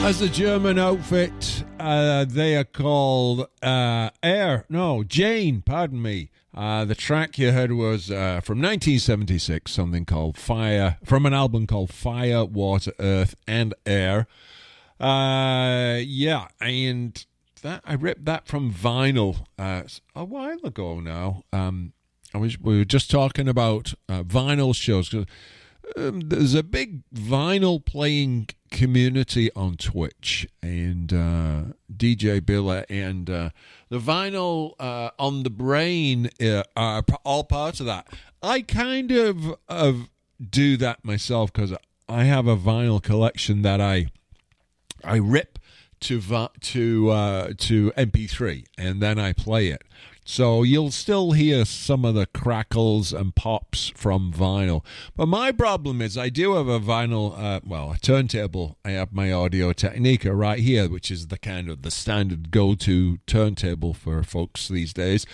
As a German outfit, they are called Jane, pardon me. The track you heard was from 1976, something called Fire, from an album called Fire, Water, Earth, and Air. And that I ripped that from vinyl a while ago now. We were just talking about vinyl shows. There's a big vinyl playing community on Twitch, and DJ Billa and the vinyl on the brain are all parts of that. I kind of do that myself because I have a vinyl collection that I rip to MP3 and then I play it. So you'll still hear some of the crackles and pops from vinyl. But my problem is I do have a vinyl, a turntable. I have my Audio Technica right here, which is the kind of the standard go-to turntable for folks these days.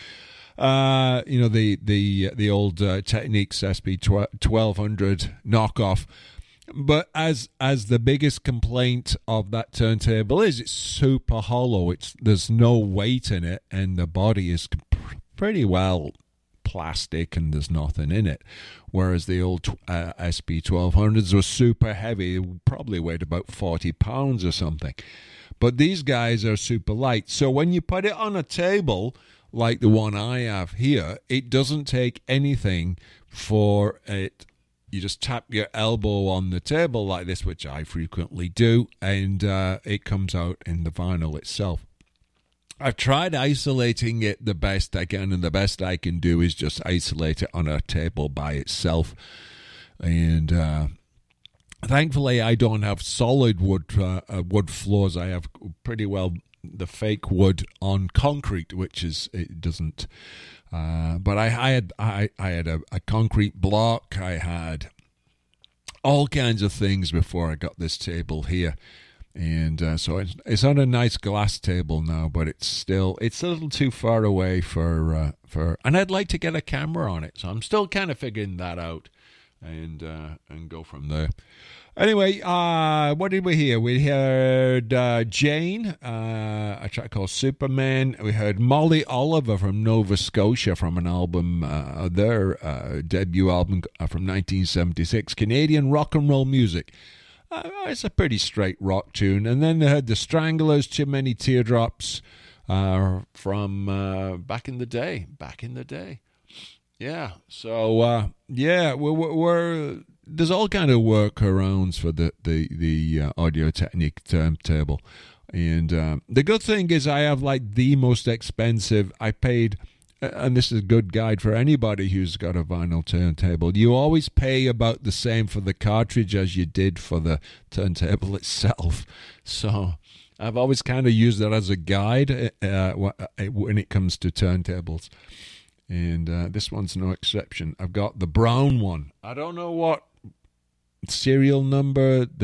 The old Technics SP1200 knockoff. But as the biggest complaint of that turntable is, it's super hollow. There's no weight in it, and the body is pretty well plastic, and there's nothing in it. Whereas the old SP1200s were super heavy. They probably weighed about 40 pounds or something. But these guys are super light. So when you put it on a table like the one I have here, it doesn't take anything for it. You just tap your elbow on the table like this, which I frequently do, and it comes out in the vinyl itself. I've tried isolating it the best I can, and the best I can do is just isolate it on a table by itself. And thankfully, I don't have solid wood floors. I have pretty well the fake wood on concrete, which is it doesn't. But I had a concrete block. I had all kinds of things before I got this table here, and so it's on a nice glass table now. But it's a little too far away for. And I'd like to get a camera on it, so I'm still kind of figuring that out, and go from there. Anyway, what did we hear? We heard Jane, a track called Superman. We heard Molly Oliver from Nova Scotia from an album, their debut album from 1976, Canadian rock and roll music. It's a pretty straight rock tune. And then they heard The Stranglers, Too Many Teardrops from back in the day. Yeah, so, we're there's all kind of workarounds for the Audio Technica turntable. And the good thing is I have like the most expensive. I paid, and this is a good guide for anybody who's got a vinyl turntable. You always pay about the same for the cartridge as you did for the turntable itself. So I've always kind of used that as a guide when it comes to turntables. And this one's no exception. I've got the brown one. I don't know what serial number the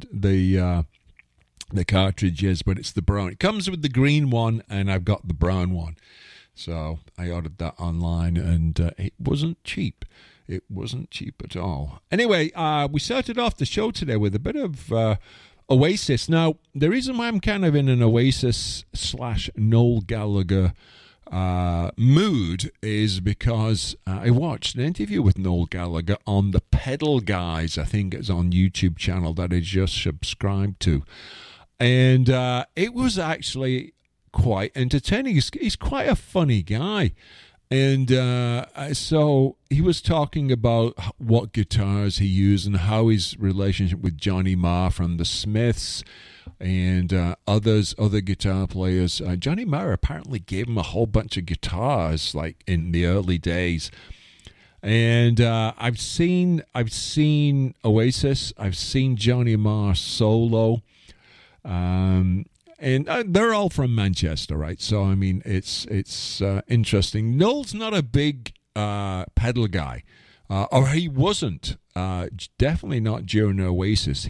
cartridge is, but it's the brown. It comes with the green one, and I've got the brown one. So I ordered that online, and it wasn't cheap. It wasn't cheap at all. Anyway, we started off the show today with a bit of Oasis. Now, the reason why I'm kind of in an Oasis / Noel Gallagher mood is because I watched an interview with Noel Gallagher on the Pedal Guys. I think it's on YouTube channel that I just subscribed to, and it was actually quite entertaining. He's quite a funny guy, and so he was talking about what guitars he used and how his relationship with Johnny Marr from the Smiths and other guitar players. Johnny Marr apparently gave him a whole bunch of guitars, like in the early days. And I've seen Oasis. I've seen Johnny Marr solo, and they're all from Manchester, right? So I mean, it's interesting. Noel's not a big pedal guy, or he wasn't. Definitely not during Oasis.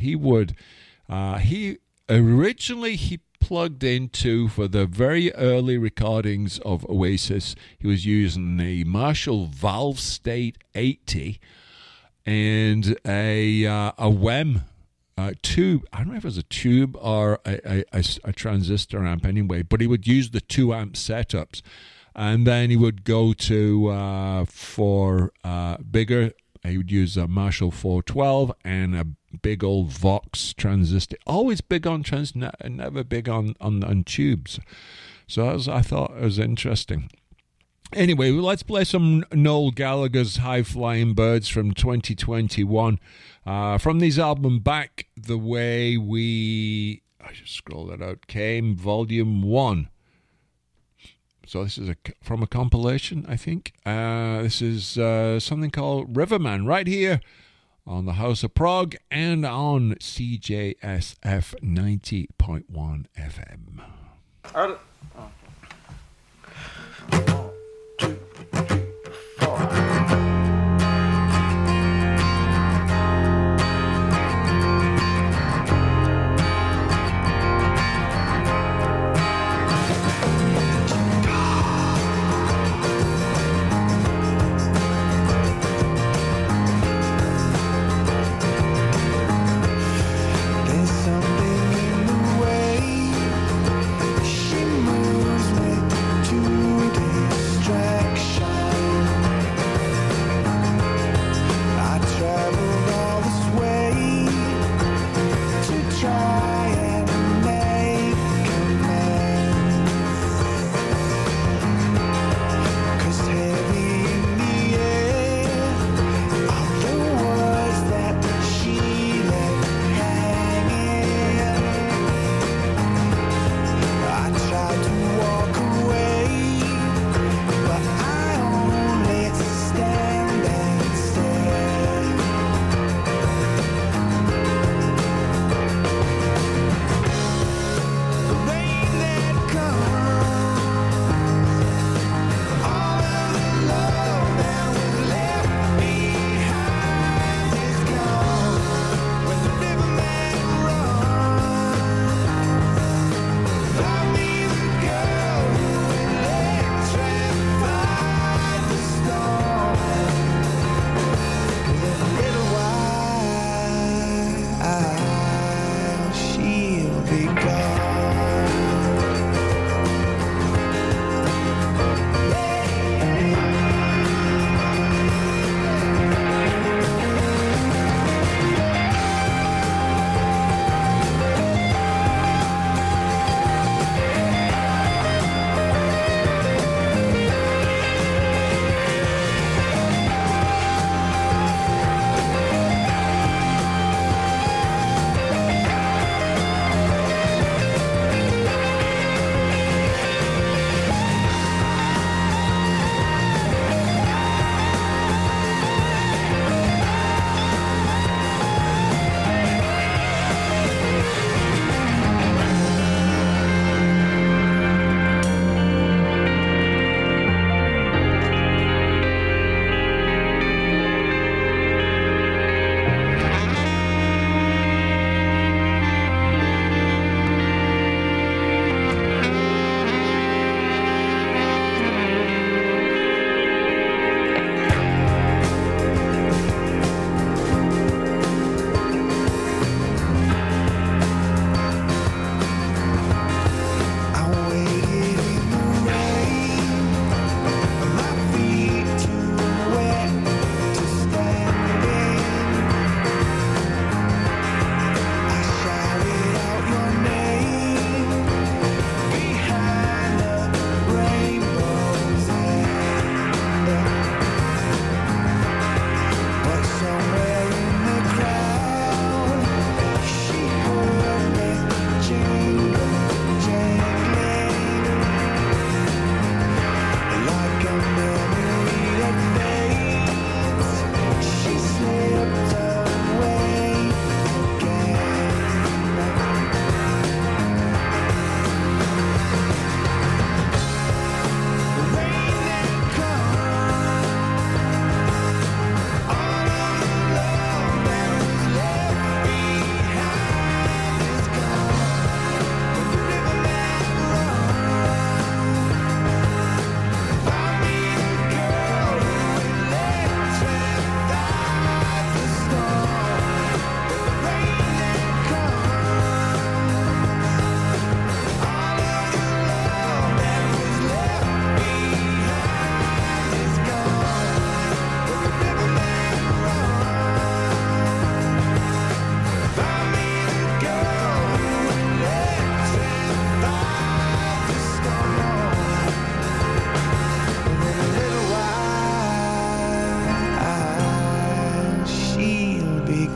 Originally, he plugged into, for the very early recordings of Oasis, he was using the Marshall Valve State 80 and a WEM tube. I don't know if it was a tube or a transistor amp anyway, but he would use the 2 amp setups. And then he would go to, for bigger, he would use a Marshall 412 and a big old Vox transistor. Always big on never big on tubes. So I thought it was interesting. Anyway, let's play some Noel Gallagher's High Flying Birds from 2021. From his album Back the Way We... I just scroll that out. Came, Volume 1. So this is from a compilation, I think. This is something called Riverman, right here on the House of Prog and on CJSF 90.1 FM. She moves me to this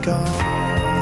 gone.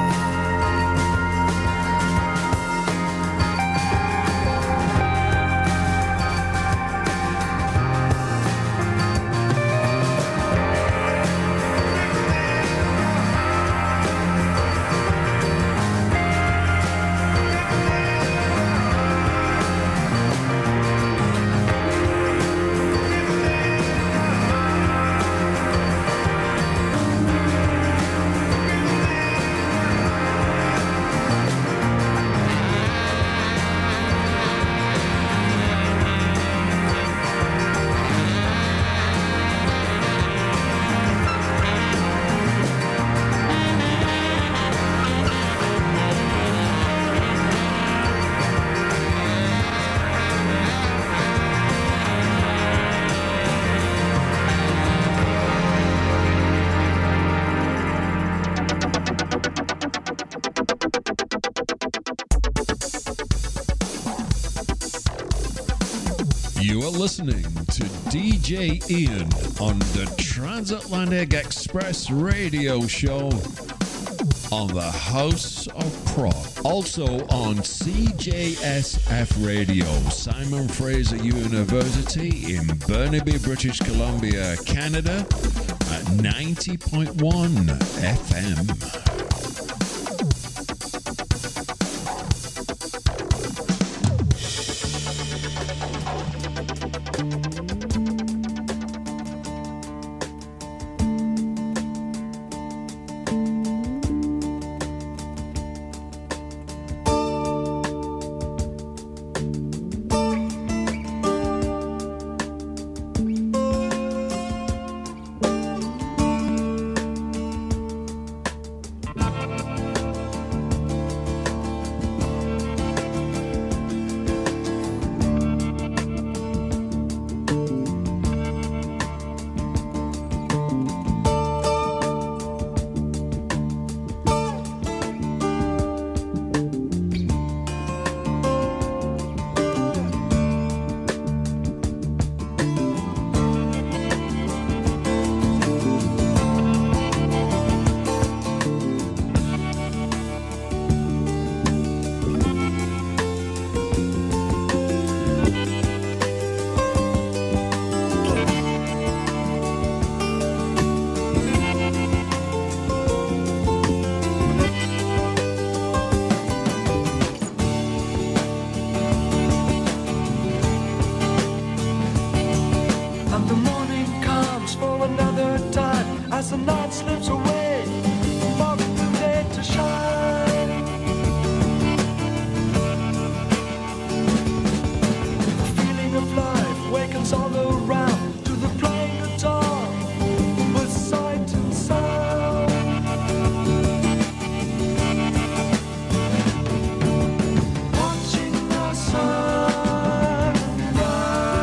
You are listening to DJ Ian on the Transatlantic Express radio show on the House of Prog. Also on CJSF Radio, Simon Fraser University in Burnaby, British Columbia, Canada at 90.1 FM.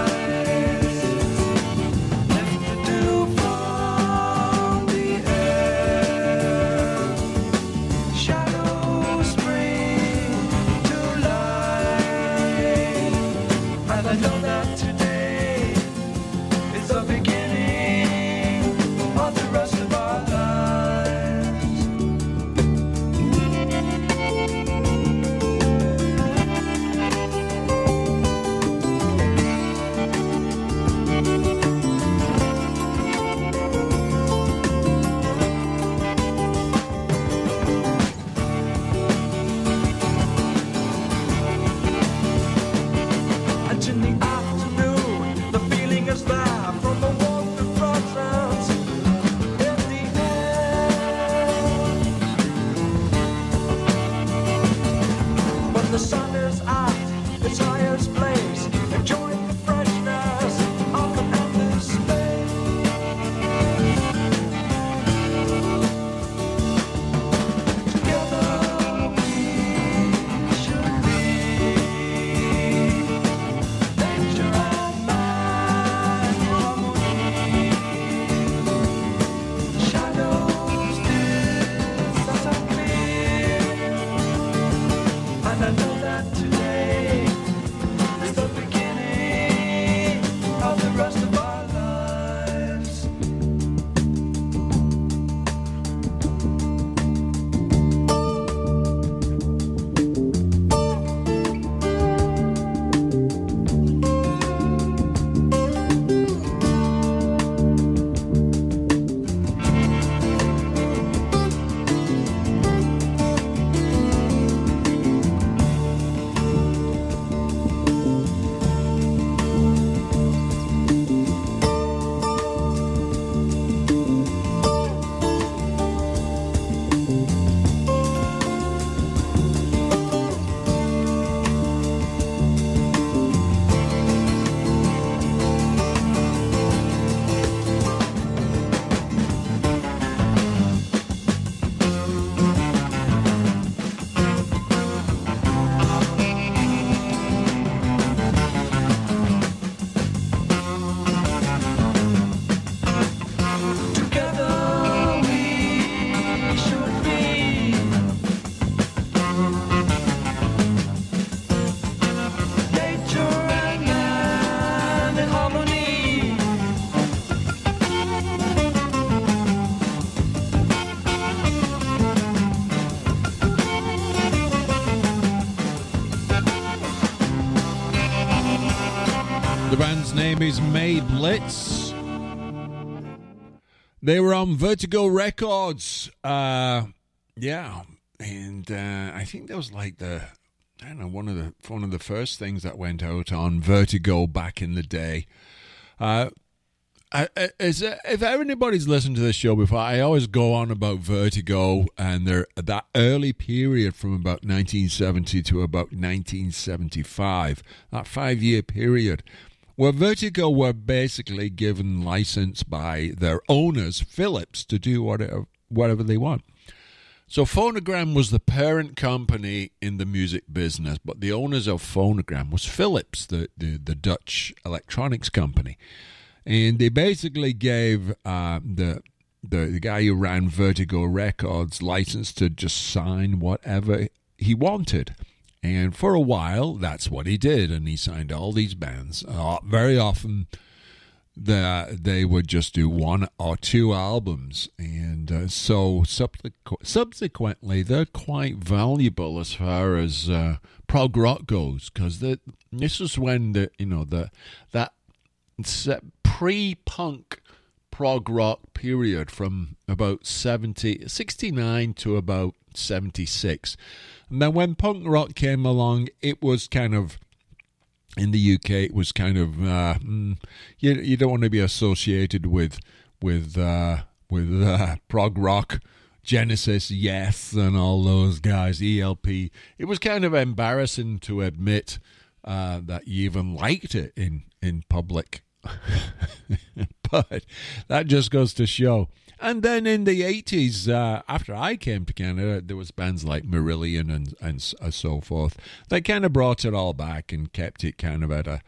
From the air. name is May Blitz. They were on Vertigo Records. Yeah, and I think that was like one of the first things that went out on Vertigo back in the day. If anybody's listened to this show before, I always go on about Vertigo and that early period from about 1970 to about 1975, that 5-year period, where Vertigo were basically given license by their owners, Philips, to do whatever they want. So Phonogram was the parent company in the music business, but the owners of Phonogram was Philips, the Dutch electronics company. And they basically gave the guy who ran Vertigo Records license to just sign whatever he wanted. And for a while, that's what he did. And he signed all these bands. Very often, they would just do 1 or 2 albums. And so subsequently, they're quite valuable as far as prog rock goes. Because this is when that pre-punk prog rock period from about 69 to about 76. And then when punk rock came along, it was kind of, in the UK, it was kind of, you don't want to be associated with prog rock, Genesis, Yes, and all those guys, ELP. It was kind of embarrassing to admit that you even liked it in public. But that just goes to show. And then in the 80s, after I came to Canada, there was bands like Marillion and so forth that kind of brought it all back and kept it kind of at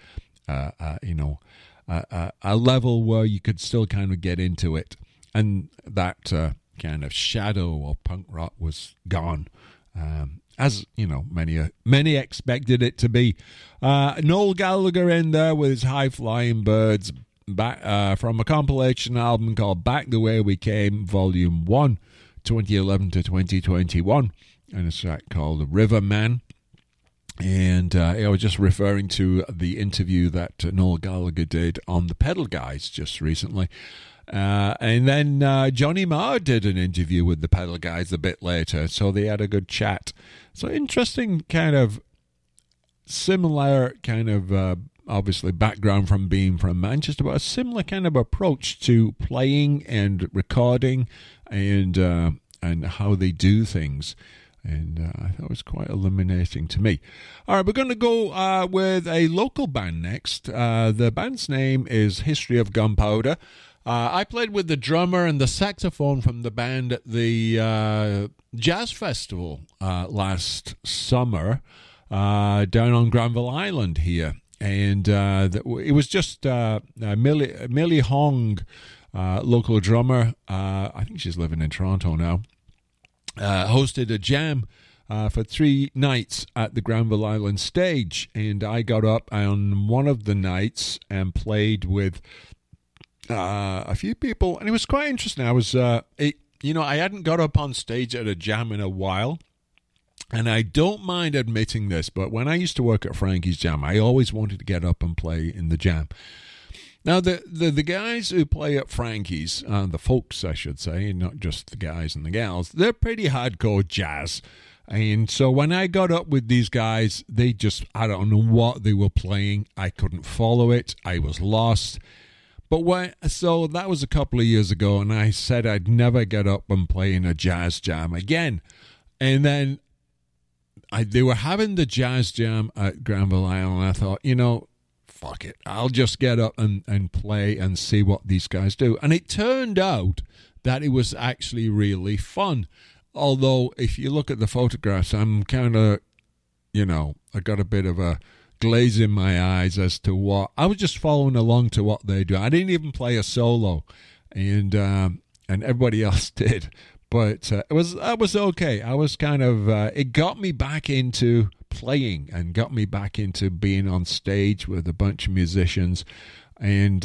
a level where you could still kind of get into it. And that kind of shadow of punk rock was gone. As you know, many expected it to be. Noel Gallagher in there with his High Flying Birds, back from a compilation album called Back the Way We Came, Volume 1, 2011 to 2021, and a track called Riverman. And I was just referring to the interview that Noel Gallagher did on the Pedal Guys just recently. And then Johnny Marr did an interview with the Pedal Guys a bit later, so they had a good chat. So interesting kind of similar kind of obviously background from being from Manchester, but a similar kind of approach to playing and recording and how they do things. And I thought it was quite illuminating to me. All right, we're going to go with a local band next. The band's name is History of Gunpowder. I played with the drummer and the saxophone from the band at the Jazz Festival last summer down on Granville Island here. And it was just Millie Hong, local drummer. I think she's living in Toronto now. Hosted a jam for 3 nights at the Granville Island stage. And I got up on one of the nights and played with a few people. And it was quite interesting. I was, I hadn't got up on stage at a jam in a while. And I don't mind admitting this, but when I used to work at Frankie's Jam, I always wanted to get up and play in the jam. Now, the guys who play at Frankie's, the folks, I should say, not just the guys and the gals, they're pretty hardcore jazz. And so when I got up with these guys, they just, I don't know what they were playing. I couldn't follow it. I was lost. So that was a couple of years ago, and I said I'd never get up and play in a jazz jam again. And then they were having the jazz jam at Granville Island, and I thought, fuck it. I'll just get up and play and see what these guys do. And it turned out that it was actually really fun. Although, if you look at the photographs, I'm kind of, I got a bit of a glaze in my eyes as to what... I was just following along to what they do. I didn't even play a solo, and everybody else did. But that was okay. I was kind of... it got me back into playing and got me back into being on stage with a bunch of musicians. And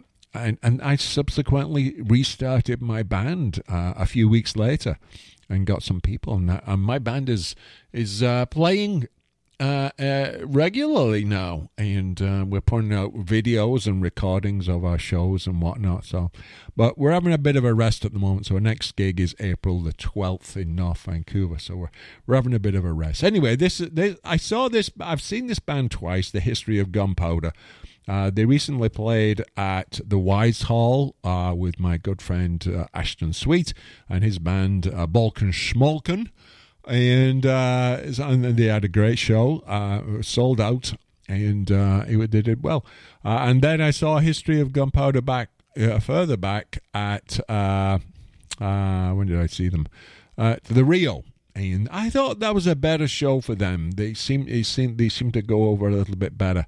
I subsequently restarted my band a few weeks later and got some people. And my band is playing regularly now, and we're putting out videos and recordings of our shows and whatnot. So, but we're having a bit of a rest at the moment. So our next gig is April the 12th in North Vancouver. So we're having a bit of a rest. Anyway, this I saw this. I've seen this band twice. The History of Gunpowder. They recently played at the Wise Hall with my good friend Ashton Sweet and his band Balkan Schmolken. And they had a great show. It was sold out, and they did well. And then I saw History of Gunpowder further back at when did I see them? The Rio, and I thought that was a better show for them. They seem to go over a little bit better.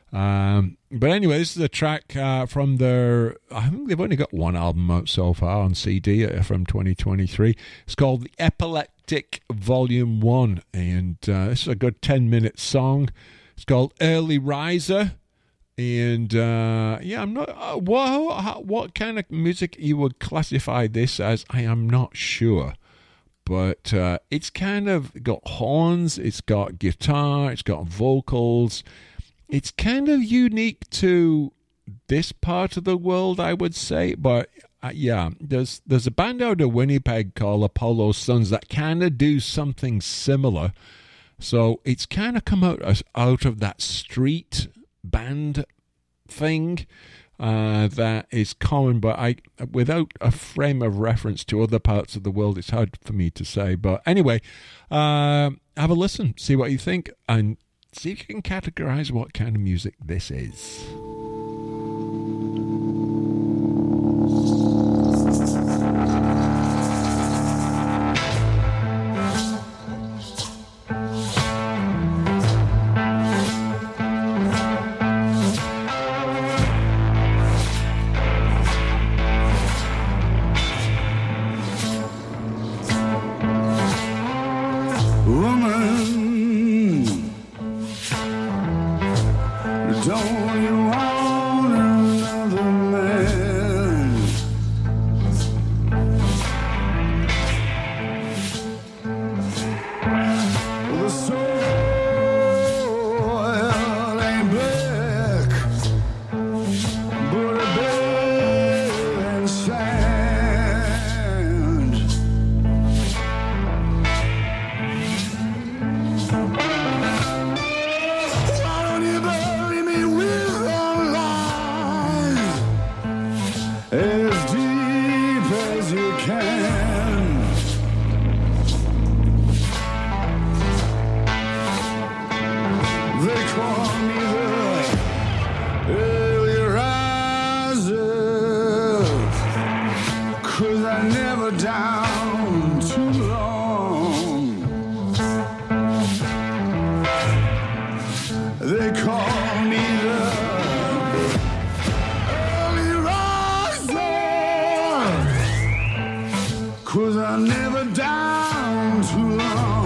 But anyway, this is a track from their, I think they've only got one album out so far on CD from 2023. It's called The Epileptic Volume 1, and this is a good 10-minute song. It's called Early Riser, and I'm not, what kind of music you would classify this as, I am not sure. But it's kind of got horns, it's got guitar, it's got vocals. It's kind of unique to this part of the world, I would say. But there's a band out of Winnipeg called Apollo Sons that kind of do something similar. So it's kind of come out of that street band thing that is common. But without a frame of reference to other parts of the world, it's hard for me to say. But anyway, have a listen, see what you think, and see if you can categorize what kind of music this is. Cause I never down too long.